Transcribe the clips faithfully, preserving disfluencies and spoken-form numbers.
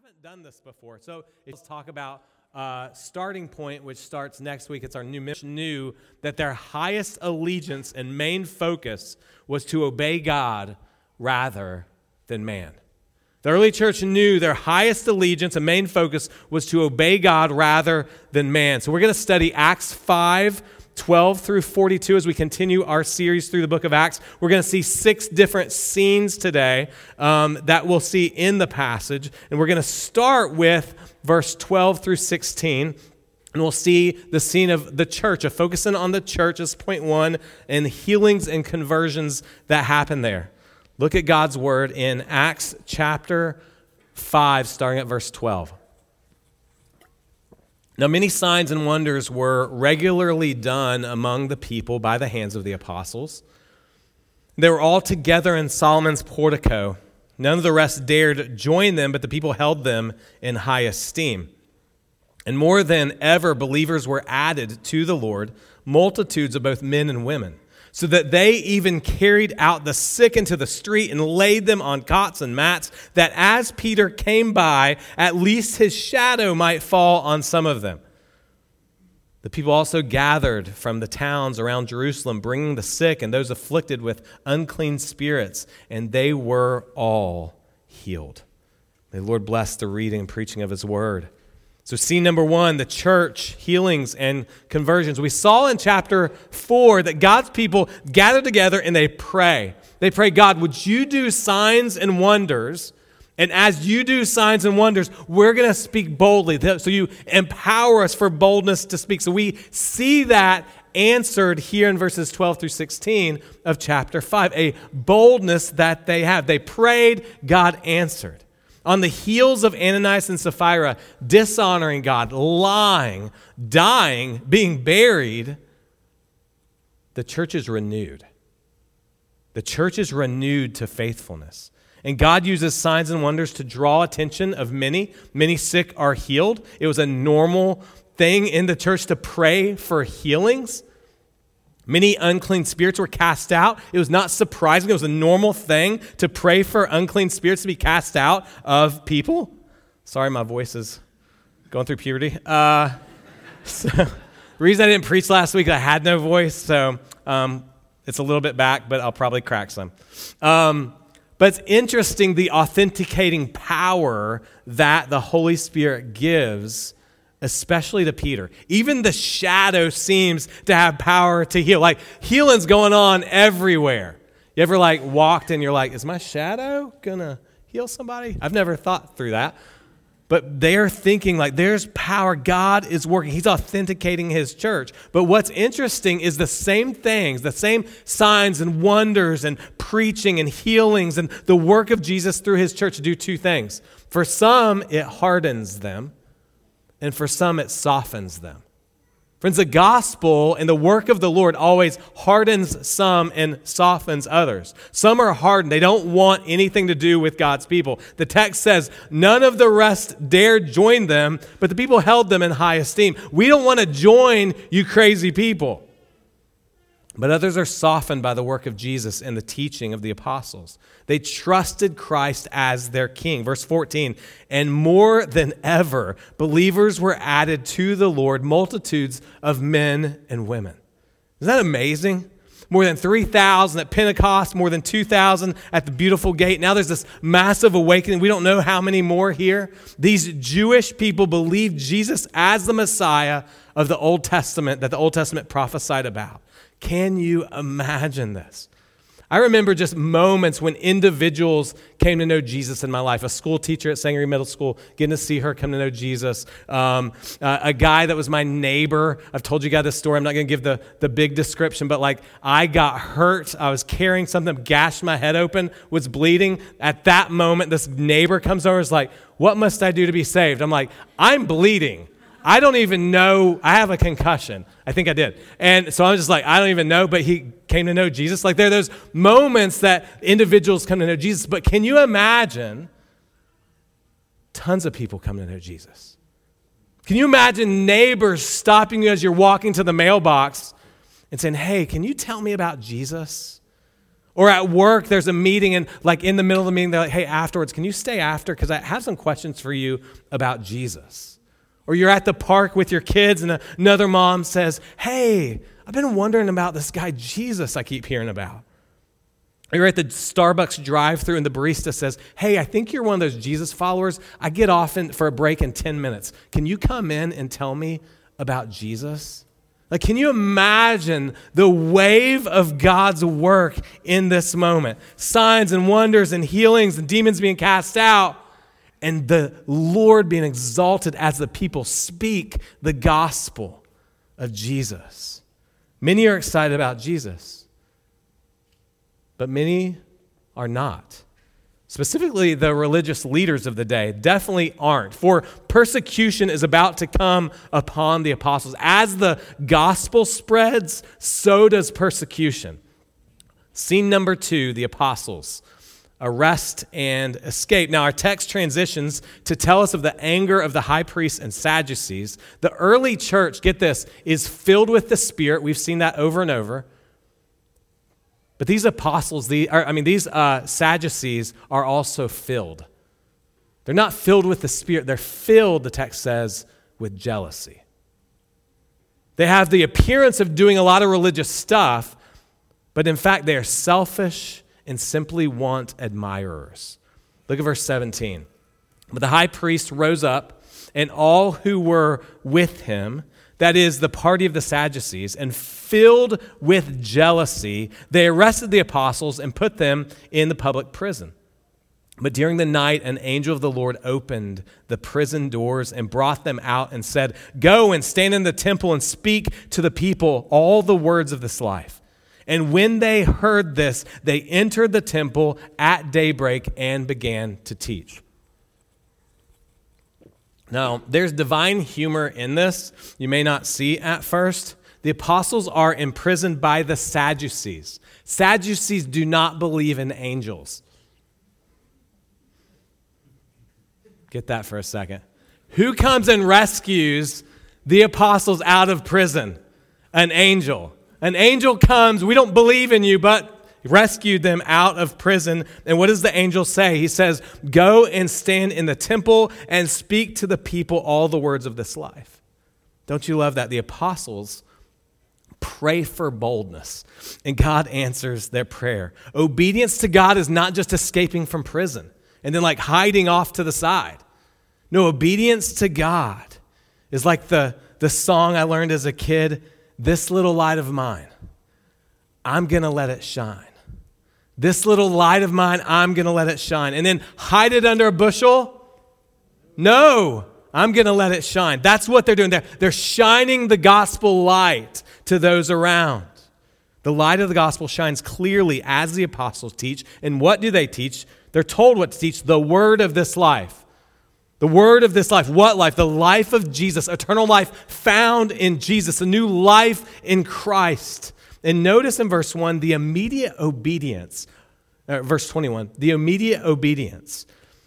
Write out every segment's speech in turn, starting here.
haven't done this before, so let's talk about uh, starting point, which starts next week. It's our new mission. Knew that their highest allegiance and main focus was to obey God rather than man. The early church knew their highest allegiance and main focus was to obey God rather than man. So we're going to study Acts five, twelve through forty-two as we continue our series through the book of Acts. We're going to see six different scenes today um, that we'll see in the passage. And we're going to start with verse twelve through sixteen. And we'll see the scene of the church, of focusing on the church as point one, and healings and conversions that happen there. Look at God's word in Acts chapter five, starting at verse twelve. Now, many signs and wonders were regularly done among the people by the hands of the apostles. They were all together in Solomon's portico. None of the rest dared join them, but the people held them in high esteem. And more than ever, believers were added to the Lord, multitudes of both men and women, so that they even carried out the sick into the street and laid them on cots and mats, that as Peter came by, at least his shadow might fall on some of them. The people also gathered from the towns around Jerusalem, bringing the sick and those afflicted with unclean spirits, and they were all healed. May the Lord bless the reading and preaching of his word. So scene number one, the church, healings and conversions. We saw in chapter four that God's people gather together and they pray. They pray, God, would you do signs and wonders? And as you do signs and wonders, we're going to speak boldly. So you empower us for boldness to speak. So we see that answered here in verses twelve through sixteen of chapter five, a boldness that they have. They prayed, God answered. On the heels of Ananias and Sapphira dishonoring God, lying, dying, being buried, the church is renewed. The church is renewed to faithfulness. And God uses signs and wonders to draw attention of many. Many sick are healed. It was a normal thing in the church to pray for healings. Many unclean spirits were cast out. It was not surprising. It was a normal thing to pray for unclean spirits to be cast out of people. Sorry, my voice is going through puberty. Uh, so, the reason I didn't preach last week, I had no voice, so um, it's a little bit back, but I'll probably crack some. Um, but it's interesting, the authenticating power that the Holy Spirit gives, especially to Peter. Even the shadow seems to have power to heal. Like, healing's going on everywhere. You ever, like, walked and you're like, is my shadow going to heal somebody? I've never thought through that. But they're thinking, like, there's power. God is working. He's authenticating his church. But what's interesting is the same things, the same signs and wonders and preaching and healings and the work of Jesus through his church do two things. For some, it hardens them. And for some, it softens them. Friends, the gospel and the work of the Lord always hardens some and softens others. Some are hardened. They don't want anything to do with God's people. The text says, none of the rest dared join them, but the people held them in high esteem. We don't want to join you crazy people. But others are softened by the work of Jesus and the teaching of the apostles. They trusted Christ as their king. Verse fourteen, and more than ever, believers were added to the Lord, multitudes of men and women. Isn't that amazing? More than three thousand at Pentecost, more than two thousand at the beautiful gate. Now there's this massive awakening. We don't know how many more here. These Jewish people believed Jesus as the Messiah of the Old Testament that the Old Testament prophesied about. Can you imagine this? I remember just moments when individuals came to know Jesus in my life. A school teacher at Sangaree Middle School, getting to see her come to know Jesus. Um, uh, a guy that was my neighbor. I've told you guys this story. I'm not going to give the, the big description, but like I got hurt. I was carrying something, gashed my head open, was bleeding. At that moment, this neighbor comes over and is like, what must I do to be saved? I'm like, I'm bleeding. I don't even know. I have a concussion. I think I did. And so I'm just like, I don't even know, but he came to know Jesus. Like there are those moments that individuals come to know Jesus. But can you imagine tons of people come to know Jesus? Can you imagine neighbors stopping you as you're walking to the mailbox and saying, hey, can you tell me about Jesus? Or at work, there's a meeting, and like in the middle of the meeting, they're like, hey, afterwards, can you stay after? Because I have some questions for you about Jesus. Or you're at the park with your kids, and another mom says, hey, I've been wondering about this guy Jesus I keep hearing about. Or you're at the Starbucks drive-thru, and the barista says, hey, I think you're one of those Jesus followers. I get off in, for a break in ten minutes. Can you come in and tell me about Jesus? Like, can you imagine the wave of God's work in this moment? Signs and wonders and healings and demons being cast out, and the Lord being exalted as the people speak the gospel of Jesus. Many are excited about Jesus, but many are not. Specifically, the religious leaders of the day definitely aren't. For persecution is about to come upon the apostles. As the gospel spreads, so does persecution. Scene number two, the apostles. Arrest and escape. Now, our text transitions to tell us of the anger of the high priests and Sadducees. The early church, get this, is filled with the Spirit. We've seen that over and over. But these apostles, the, or, I mean, these uh, Sadducees are also filled. They're not filled with the Spirit. They're filled, the text says, with jealousy. They have the appearance of doing a lot of religious stuff, but in fact, they are selfish and simply want admirers. Look at verse seventeen. But the high priest rose up, and all who were with him, that is, the party of the Sadducees, and filled with jealousy, they arrested the apostles and put them in the public prison. But during the night, an angel of the Lord opened the prison doors and brought them out and said, go and stand in the temple and speak to the people all the words of this life. And when they heard this, they entered the temple at daybreak and began to teach. Now, there's divine humor in this you may not see at first. The apostles are imprisoned by the Sadducees. Sadducees do not believe in angels. Get that for a second. Who comes and rescues the apostles out of prison? An angel. An angel comes, we don't believe in you, but rescued them out of prison. And what does the angel say? He says, go and stand in the temple and speak to the people all the words of this life. Don't you love that? The apostles pray for boldness, and God answers their prayer. Obedience to God is not just escaping from prison and then like hiding off to the side. No, obedience to God is like the, the song I learned as a kid, this little light of mine, I'm going to let it shine. This little light of mine, I'm going to let it shine. And then hide it under a bushel? No, I'm going to let it shine. That's what they're doing. They're, they're shining the gospel light to those around. The light of the gospel shines clearly as the apostles teach. And what do they teach? They're told what to teach, the word of this life. The word of this life. What life? The life of Jesus, eternal life found in Jesus, a new life in Christ. And notice in verse one, the immediate obedience, uh, verse twenty-one, the immediate obedience.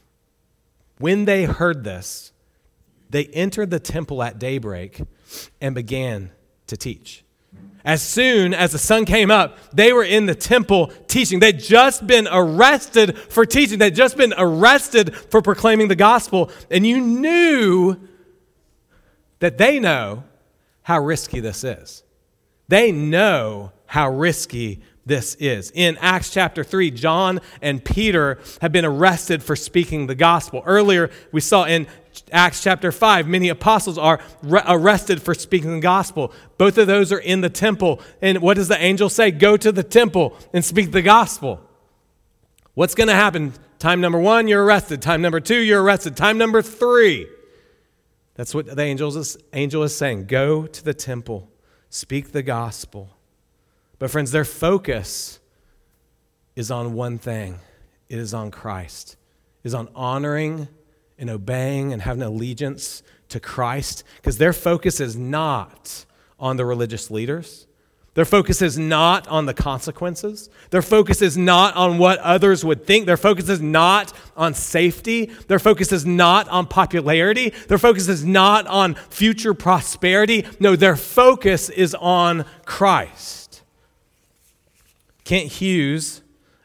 When they heard this, they entered the temple at daybreak and began to teach. As soon as the sun came up, they were in the temple teaching. They'd just been arrested for teaching. They'd just been arrested for proclaiming the gospel. And you knew that they know how risky this is. They know how risky this is. In Acts chapter three, John and Peter have been arrested for speaking the gospel. Earlier, we saw in Acts chapter five, many apostles are re- arrested for speaking the gospel. Both of those are in the temple. And what does the angel say? Go to the temple and speak the gospel. What's going to happen? Time number one, you're arrested. Time number two, you're arrested. Time number three. That's what the angel is, angel is saying. Go to the temple. Speak the gospel. But friends, their focus is on one thing. It is on Christ. It is on honoring and obeying and having allegiance to Christ. Because their focus is not on the religious leaders. Their focus is not on the consequences. Their focus is not on what others would think. Their focus is not on safety. Their focus is not on popularity. Their focus is not on future prosperity. No, their focus is on Christ. Kent Hughes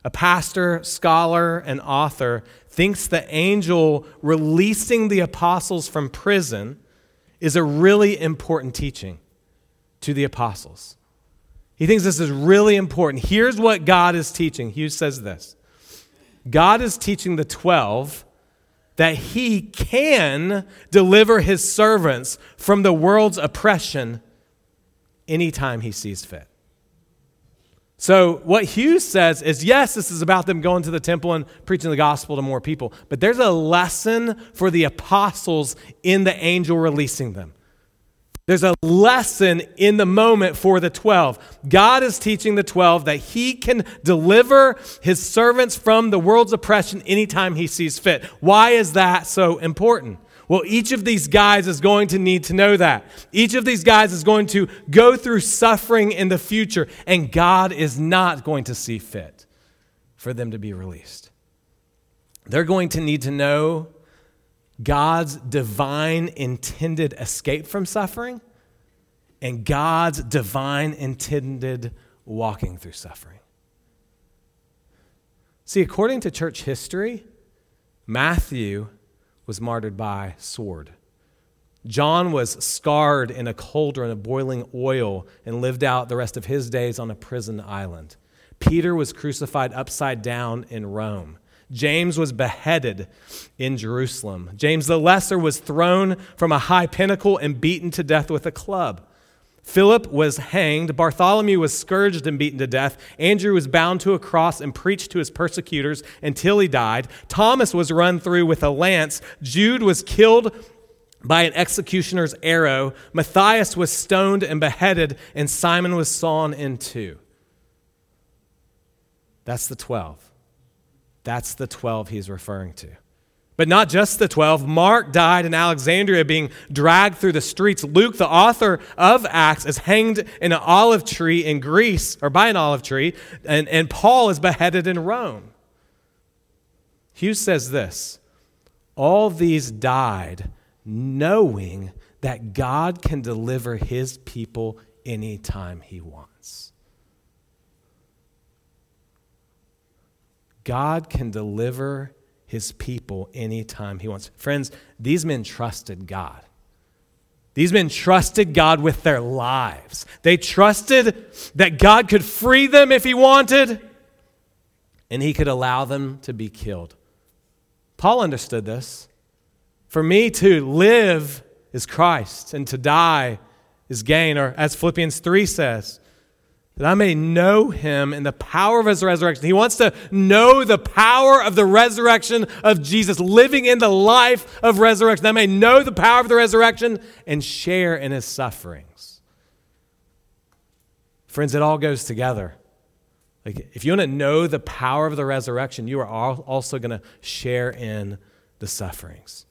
A pastor, scholar, and author thinks the angel releasing the apostles from prison is a really important teaching to the apostles. He thinks this is really important. Here's what God is teaching. Hughes says this. God is teaching the twelve that he can deliver his servants from the world's oppression anytime he sees fit. So what Hughes says is, yes, this is about them going to the temple and preaching the gospel to more people, but there's a lesson for the apostles in the angel releasing them. There's a lesson in the moment for the twelve. God is teaching the twelve that he can deliver his servants from the world's oppression anytime he sees fit. Why is that so important? Well, each of these guys is going to need to know that. Each of these guys is going to go through suffering in the future, and God is not going to see fit for them to be released. They're going to need to know God's divine intended escape from suffering and God's divine intended walking through suffering. See, according to church history, Matthew was martyred by sword. John was scarred in a cauldron of boiling oil and lived out the rest of his days on a prison island. Peter was crucified upside down in Rome. James was beheaded in Jerusalem. James the Lesser was thrown from a high pinnacle and beaten to death with a club. Philip was hanged. Bartholomew was scourged and beaten to death. Andrew was bound to a cross and preached to his persecutors until he died. Thomas was run through with a lance. Jude was killed by an executioner's arrow. Matthias was stoned and beheaded, and Simon was sawn in two. That's the twelve. That's the twelve he's referring to. But not just the twelve. Mark died in Alexandria being dragged through the streets. Luke, the author of Acts, is hanged in an olive tree in Greece, or by an olive tree, and, and Paul is beheaded in Rome. Hughes says this, all these died knowing that God can deliver his people anytime he wants. God can deliver his people anytime he wants. Friends, these men trusted God. These men trusted God with their lives. They trusted that God could free them if he wanted, and he could allow them to be killed. Paul understood this. For me to live is Christ, and to die is gain, or as Philippians three says, that I may know him in the power of his resurrection. He wants to know the power of the resurrection of Jesus, living in the life of resurrection. That I may know the power of the resurrection and share in his sufferings. Friends, it all goes together. Like, if you want to know the power of the resurrection, you are also going to share in the sufferings.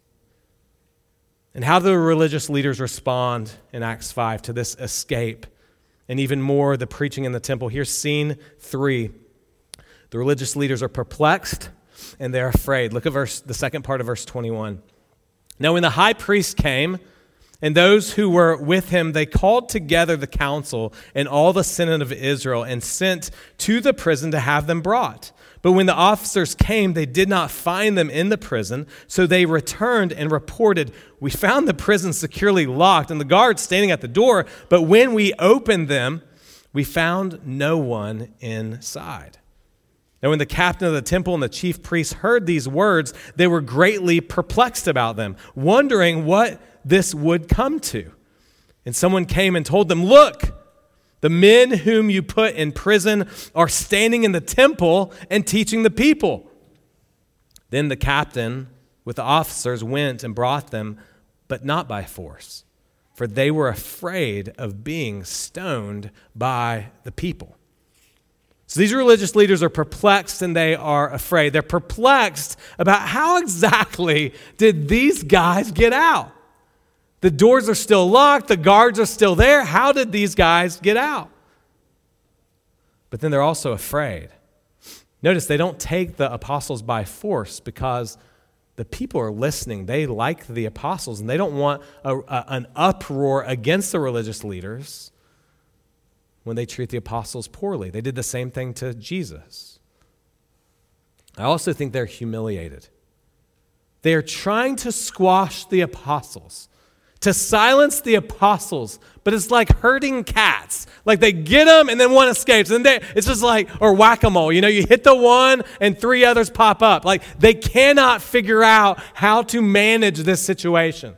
And how do the religious leaders respond in Acts five to this escape? And even more, the preaching in the temple. Here's scene three. The religious leaders are perplexed and they're afraid. Look at verse, the second part of verse twenty-one. Now when the high priest came and those who were with him, they called together the council and all the Senate of Israel and sent to the prison to have them brought. But when the officers came, they did not find them in the prison, so they returned and reported, we found the prison securely locked and the guards standing at the door, but when we opened them, we found no one inside. Now when the captain of the temple and the chief priests heard these words, they were greatly perplexed about them, wondering what this would come to. And someone came and told them, look, the men whom you put in prison are standing in the temple and teaching the people. Then the captain with the officers went and brought them, but not by force, for they were afraid of being stoned by the people. So these religious leaders are perplexed and they are afraid. They're perplexed about how exactly did these guys get out? The doors are still locked. The guards are still there. How did these guys get out? But then they're also afraid. Notice they don't take the apostles by force because the people are listening. They like the apostles and they don't want a, a, an uproar against the religious leaders when they treat the apostles poorly. They did the same thing to Jesus. I also think they're humiliated. They are trying to squash the apostles, to silence the apostles, but it's like herding cats. Like they get them and then one escapes. And they, it's just like, or whack-a-mole. You know, you hit the one and three others pop up. Like they cannot figure out how to manage this situation.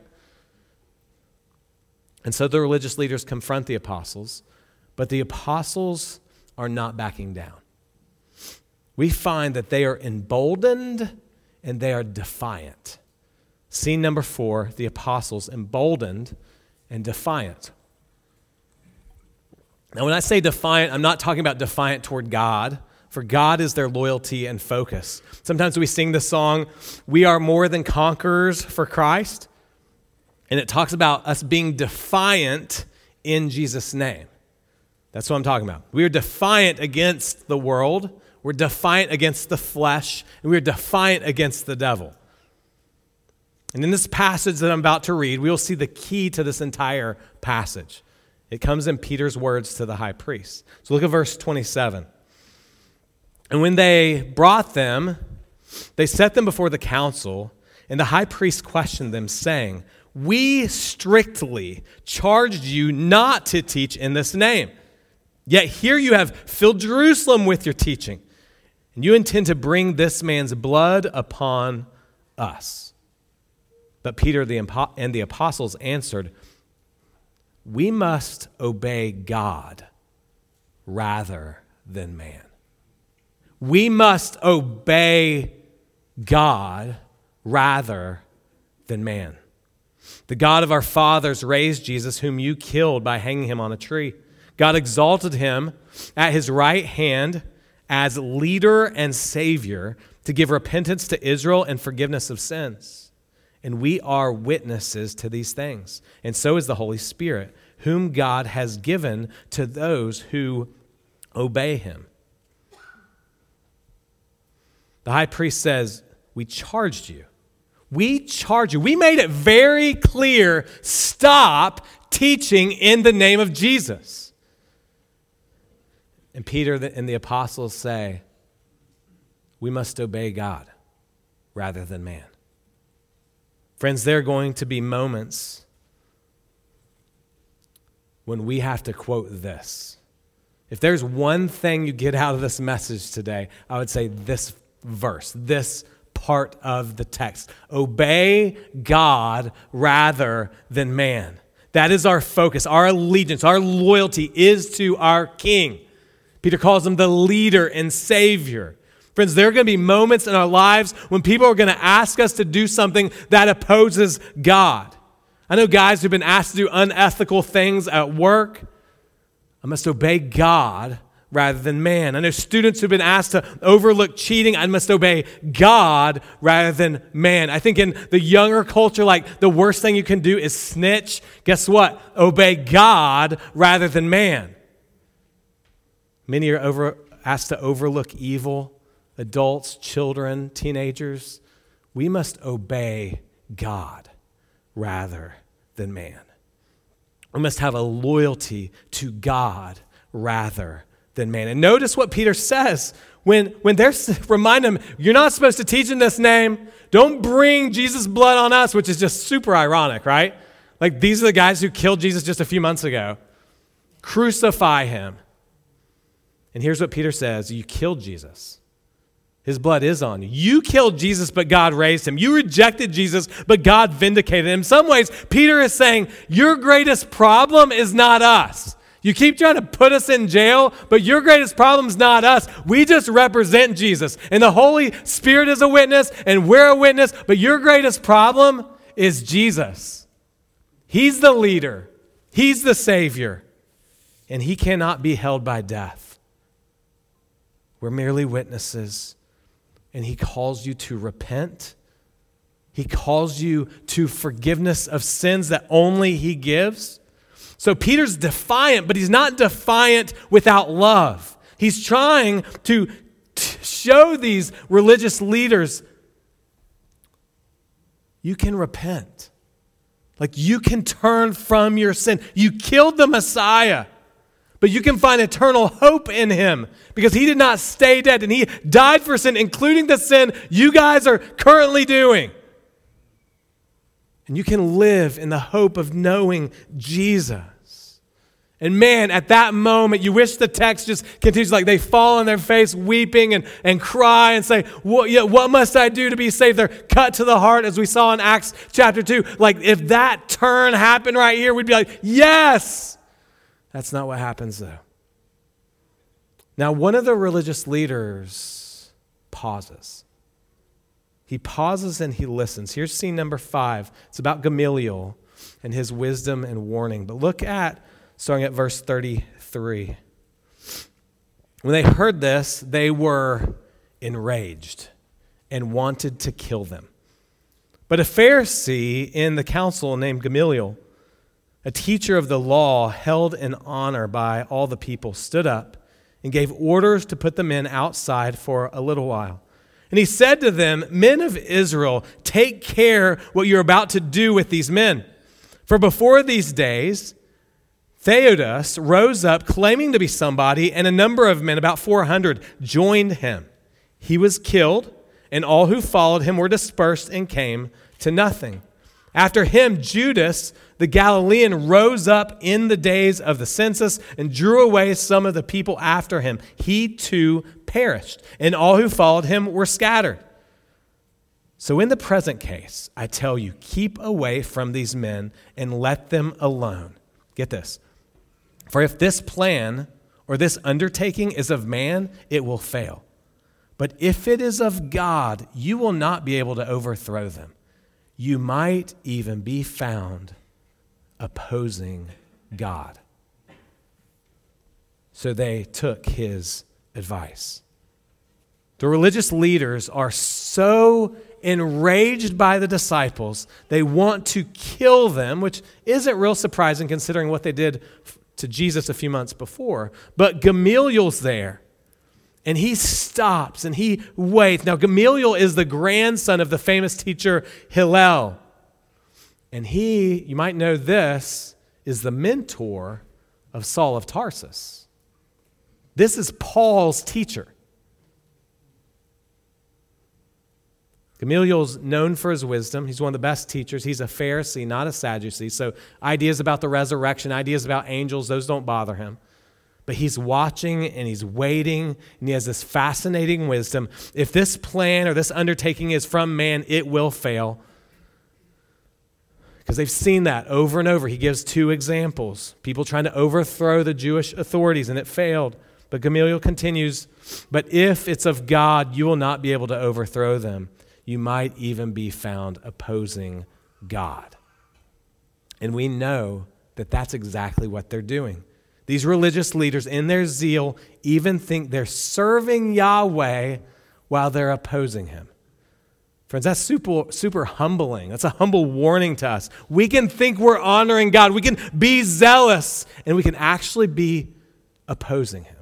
And so the religious leaders confront the apostles, but the apostles are not backing down. We find that they are emboldened and they are defiant. Scene number four, the apostles emboldened and defiant. Now, when I say defiant, I'm not talking about defiant toward God, for God is their loyalty and focus. Sometimes we sing the song, "We are more than conquerors for Christ," and it talks about us being defiant in Jesus' name. That's what I'm talking about. We are defiant against the world. We're defiant against the flesh, and we're defiant against the devil. And in this passage that I'm about to read, we will see the key to this entire passage. It comes in Peter's words to the high priest. So look at verse twenty-seven. And when they brought them, they set them before the council, and the high priest questioned them, saying, "We strictly charged you not to teach in this name. Yet here you have filled Jerusalem with your teaching, and you intend to bring this man's blood upon us." But Peter and the apostles answered, "We must obey God rather than man." We must obey God rather than man. The God of our fathers raised Jesus, whom you killed by hanging him on a tree. God exalted him at his right hand as leader and savior to give repentance to Israel and forgiveness of sins. And we are witnesses to these things. And so is the Holy Spirit, whom God has given to those who obey him. The high priest says, "We charged you. We charged you. We made it very clear, stop teaching in the name of Jesus." And Peter and the apostles say, "We must obey God rather than man." Friends, there are going to be moments when we have to quote this. If there's one thing you get out of this message today, I would say this verse, this part of the text. Obey God rather than man. That is our focus. Our allegiance, our loyalty is to our King. Peter calls him the leader and savior. Friends, there are going to be moments in our lives when people are going to ask us to do something that opposes God. I know guys who've been asked to do unethical things at work. I must obey God rather than man. I know students who've been asked to overlook cheating. I must obey God rather than man. I think in the younger culture, like the worst thing you can do is snitch. Guess what? Obey God rather than man. Many are over, asked to overlook evil. Adults, children, teenagers, we must obey God rather than man. We must have a loyalty to God rather than man. And notice what Peter says when, when they're remind him, you're not supposed to teach in this name. Don't bring Jesus' blood on us, which is just super ironic, right? Like these are the guys who killed Jesus just a few months ago. Crucify him. And here's what Peter says, you killed Jesus. His blood is on you. You killed Jesus, but God raised him. You rejected Jesus, but God vindicated him. In some ways, Peter is saying, your greatest problem is not us. You keep trying to put us in jail, but your greatest problem is not us. We just represent Jesus. And the Holy Spirit is a witness, and we're a witness, but your greatest problem is Jesus. He's the leader. He's the Savior. And he cannot be held by death. We're merely witnesses. And he calls you to repent. He calls you to forgiveness of sins that only he gives. So Peter's defiant, but he's not defiant without love. He's trying to t- show these religious leaders, you can repent. Like you can turn from your sin. You killed the Messiah, But you can find eternal hope in him because he did not stay dead and he died for sin, including the sin you guys are currently doing. And you can live in the hope of knowing Jesus. And man, at that moment, you wish the text just continues, like they fall on their face weeping and, and cry and say, what, yeah, what must I do to be saved? They're cut to the heart, as we saw in Acts chapter two. Like if that turn happened right here, we'd be like, yes! That's not what happens though. Now, one of the religious leaders pauses. He pauses and he listens. Here's scene number five. It's about Gamaliel and his wisdom and warning. But look at starting at verse thirty-three. When they heard this, they were enraged and wanted to kill them. But a Pharisee in the council named Gamaliel, a teacher of the law held in honor by all the people, stood up and gave orders to put the men outside for a little while. And he said to them, "Men of Israel, take care what you're about to do with these men. For before these days, Theudas rose up claiming to be somebody, and a number of men, about four hundred, joined him. He was killed, and all who followed him were dispersed and came to nothing. After him, Judas the Galilean rose up in the days of the census and drew away some of the people after him. He too perished, and all who followed him were scattered. So in the present case, I tell you, keep away from these men and let them alone." Get this. "For if this plan or this undertaking is of man, it will fail. But if it is of God, you will not be able to overthrow them. You might even be found opposing God." So they took his advice. The religious leaders are so enraged by the disciples, they want to kill them, which isn't real surprising considering what they did to Jesus a few months before. But Gamaliel's there, and he stops and he waits. Now, Gamaliel is the grandson of the famous teacher Hillel. And he, you might know this, is the mentor of Saul of Tarsus. This is Paul's teacher. Gamaliel's known for his wisdom. He's one of the best teachers. He's a Pharisee, not a Sadducee. So ideas about the resurrection, ideas about angels, those don't bother him. But he's watching and he's waiting, and he has this fascinating wisdom. If this plan or this undertaking is from man, it will fail. Because they've seen that over and over. He gives two examples. People trying to overthrow the Jewish authorities, and it failed. But Gamaliel continues, "But if it's of God, you will not be able to overthrow them. You might even be found opposing God." And we know that that's exactly what they're doing. These religious leaders, in their zeal, even think they're serving Yahweh while they're opposing him. Friends, that's super, super humbling. That's a humble warning to us. We can think we're honoring God. We can be zealous, and we can actually be opposing him.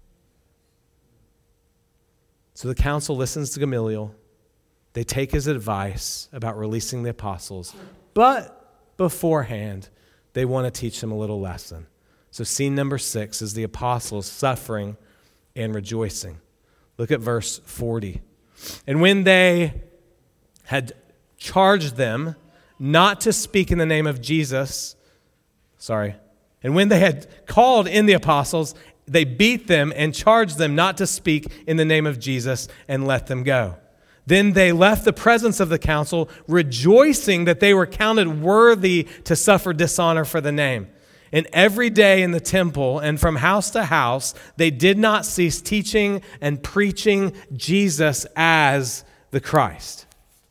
So the council listens to Gamaliel. They take his advice about releasing the apostles, but beforehand, they want to teach them a little lesson. So scene number six is the apostles suffering and rejoicing. Look at verse forty. "And when they had charged them not to speak in the name of Jesus," sorry, "and when they had called in the apostles, they beat them and charged them not to speak in the name of Jesus and let them go. Then they left the presence of the council, rejoicing that they were counted worthy to suffer dishonor for the name. And every day in the temple and from house to house, they did not cease teaching and preaching Jesus as the Christ."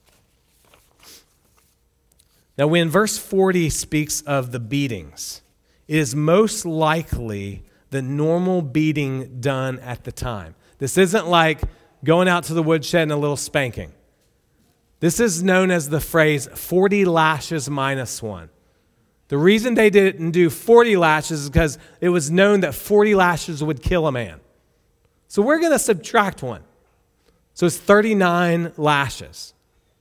Now, when verse forty speaks of the beatings, it is most likely the normal beating done at the time. This isn't like going out to the woodshed and a little spanking. This is known as the phrase forty lashes minus one. The reason they didn't do forty lashes is because it was known that forty lashes would kill a man. So we're going to subtract one. So it's thirty-nine lashes.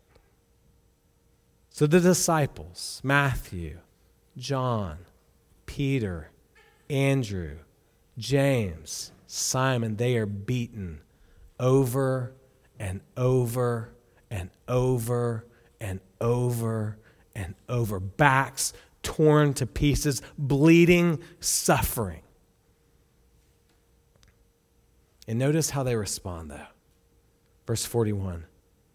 So the disciples, Matthew, John, Peter, Andrew, James, Simon, they are beaten over and over and over and over and over. Backs torn to pieces, bleeding, suffering. And notice how they respond, though. Verse forty-one.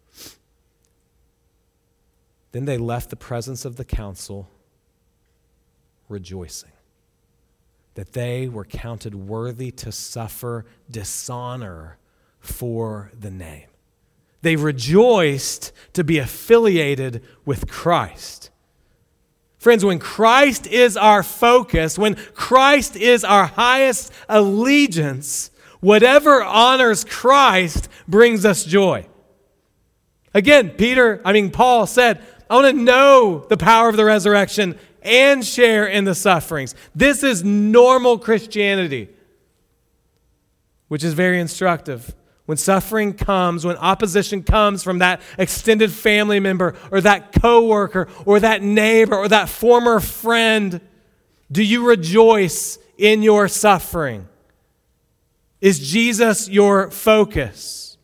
Then they left the presence of the council rejoicing that they were counted worthy to suffer dishonor for the name. They rejoiced to be affiliated with Christ. Friends, when Christ is our focus, when Christ is our highest allegiance, whatever honors Christ brings us joy. Again, Peter, I mean, Paul said, I want to know the power of the resurrection and share in the sufferings. This is normal Christianity, which is very instructive. When suffering comes, when opposition comes from that extended family member or that coworker or that neighbor or that former friend, do you rejoice in your suffering? Is Jesus your focus?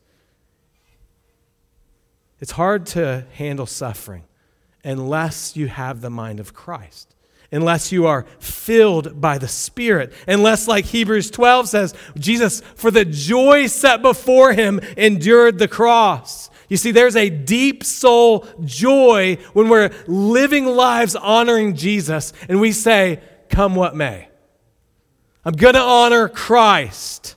It's hard to handle suffering unless you have the mind of Christ, unless you are filled by the Spirit, unless, like Hebrews twelve says, Jesus, for the joy set before him, endured the cross. You see, there's a deep soul joy when we're living lives honoring Jesus, and we say, come what may. I'm going to honor Christ.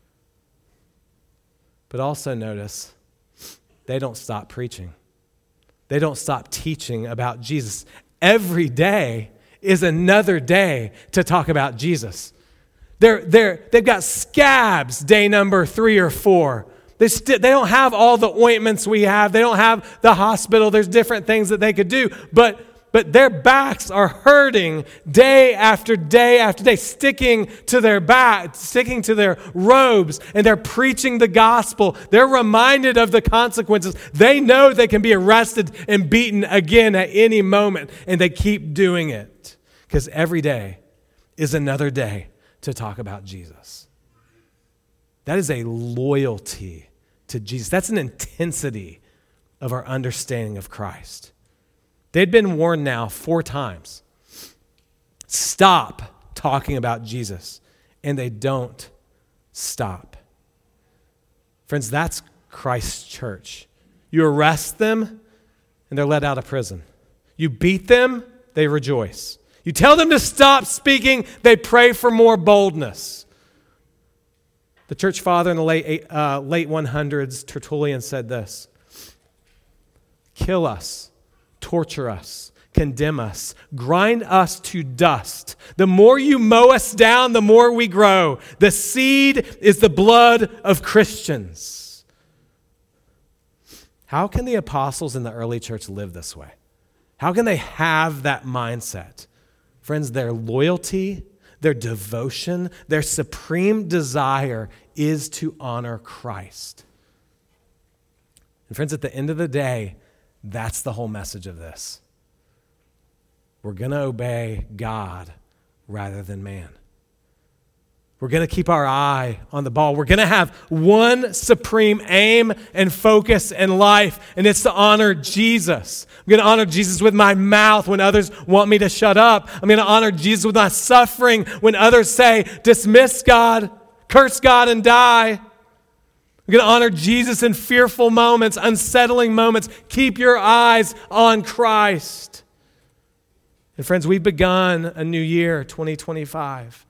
But also notice, they don't stop preaching. They don't stop teaching about Jesus. Every day is another day to talk about Jesus. They're, they're, they've got scabs day number three or four. They, st- they don't have all the ointments we have. They don't have the hospital. There's different things that they could do. But But their backs are hurting day after day after day, sticking to their back, sticking to their robes, and they're preaching the gospel. They're reminded of the consequences. They know they can be arrested and beaten again at any moment, and they keep doing it because every day is another day to talk about Jesus. That is a loyalty to Jesus. That's an intensity of our understanding of Christ. They'd been warned now four times. Stop talking about Jesus. And they don't stop. Friends, that's Christ's church. You arrest them, and they're let out of prison. You beat them, they rejoice. You tell them to stop speaking, they pray for more boldness. The church father in the late, uh, late one hundreds, Tertullian, said this: kill us, torture us, condemn us, grind us to dust. The more you mow us down, the more we grow. The seed is the blood of Christians. How can the apostles in the early church live this way? How can they have that mindset? Friends, their loyalty, their devotion, their supreme desire is to honor Christ. And friends, at the end of the day, that's the whole message of this. We're going to obey God rather than man. We're going to keep our eye on the ball. We're going to have one supreme aim and focus in life, and it's to honor Jesus. I'm going to honor Jesus with my mouth when others want me to shut up. I'm going to honor Jesus with my suffering when others say, dismiss God, curse God, and die. We're going to honor Jesus in fearful moments, unsettling moments. Keep your eyes on Christ. And friends, we've begun a new year, twenty twenty-five.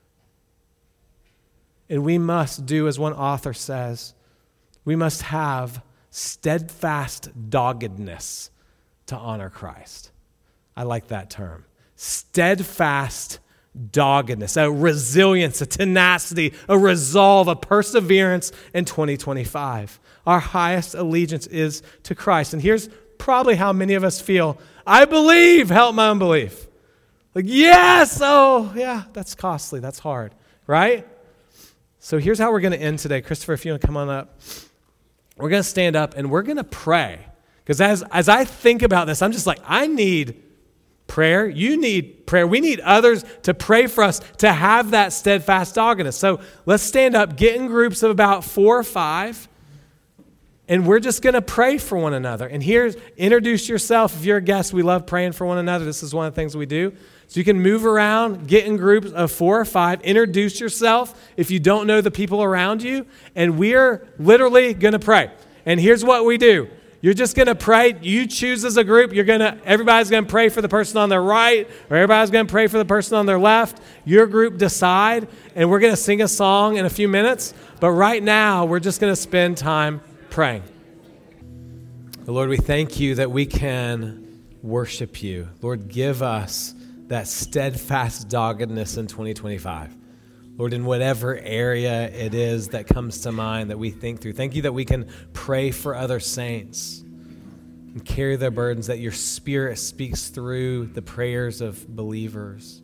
And we must do, as one author says, we must have steadfast doggedness to honor Christ. I like that term. Steadfast doggedness, a resilience, a tenacity, a resolve, a perseverance in twenty twenty-five. Our highest allegiance is to Christ. And here's probably how many of us feel. I believe, help my unbelief. Like, yes, oh, yeah, that's costly, that's hard, right? So here's how we're going to end today. Christopher, if you want to come on up. We're going to stand up and we're going to pray. Because as, as I think about this, I'm just like, I need prayer. You need prayer. We need others to pray for us to have that steadfast doggedness. So let's stand up, get in groups of about four or five, and we're just going to pray for one another. And here's, introduce yourself. If you're a guest, we love praying for one another. This is one of the things we do. So you can move around, get in groups of four or five, introduce yourself if you don't know the people around you, and we're literally going to pray. And here's what we do. You're just going to pray. You choose as a group. You're going to, everybody's going to pray for the person on their right, or everybody's going to pray for the person on their left. Your group decide, and we're going to sing a song in a few minutes. But right now, we're just going to spend time praying. Lord, we thank you that we can worship you. Lord, give us that steadfast doggedness in twenty twenty-five. Lord, in whatever area it is that comes to mind that we think through, thank you that we can pray for other saints and carry their burdens, that your Spirit speaks through the prayers of believers.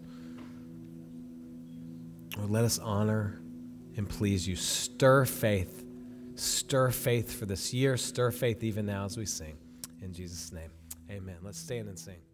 Lord, let us honor and please you. Stir faith. Stir faith for this year. Stir faith even now as we sing. In Jesus' name, amen. Let's stand and sing.